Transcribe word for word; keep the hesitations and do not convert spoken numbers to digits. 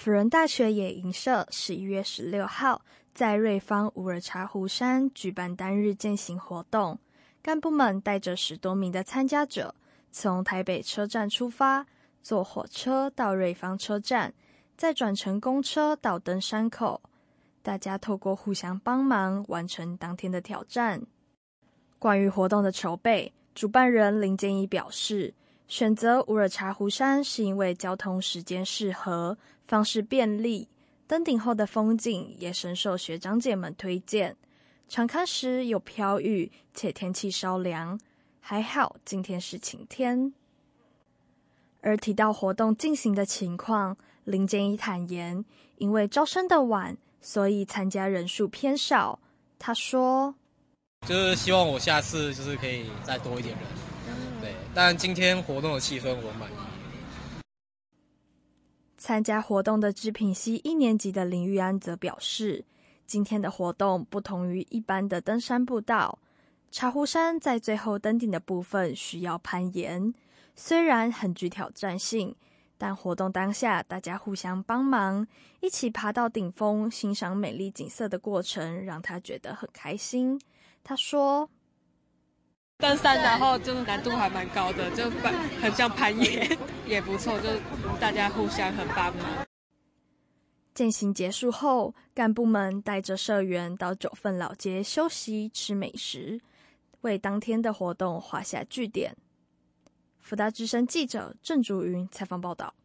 辅仁大学野营社十一月十六号在瑞芳乌尔茶湖山举办单日健行活动，干部们带着十多名的参加者，从台北车站出发，坐火车到瑞芳车站，再转乘公车到登山口。大家透过互相帮忙，完成当天的挑战。关于活动的筹备，主办人林建一表示，选择乌尔茶湖山是因为交通时间适合，方式便利，登顶后的风景也深受学长姐们推荐。场勘时有飘雨，且天气稍凉，还好今天是晴天。而提到活动进行的情况，林建一坦言，因为招生的晚，所以参加人数偏少。他说， 就是希望我下次就是可以再多一点人，对，但今天活动的气氛我满意。 参加活动的织品系一年级的林玉安则表示，今天的活动不同于一般的登山步道，茶湖山在最后登顶的部分需要攀岩，虽然很具挑战性，但活动当下大家互相帮忙，一起爬到顶峰，欣赏美丽景色的过程让他觉得很开心。他说， 登山然后就是难度还蛮高的，就很像攀岩，也不错，就大家互相很帮忙。 健行结束后，干部们带着社员到九份老街休息吃美食，为当天的活动画下句点。福大之声记者郑竹云采访报道。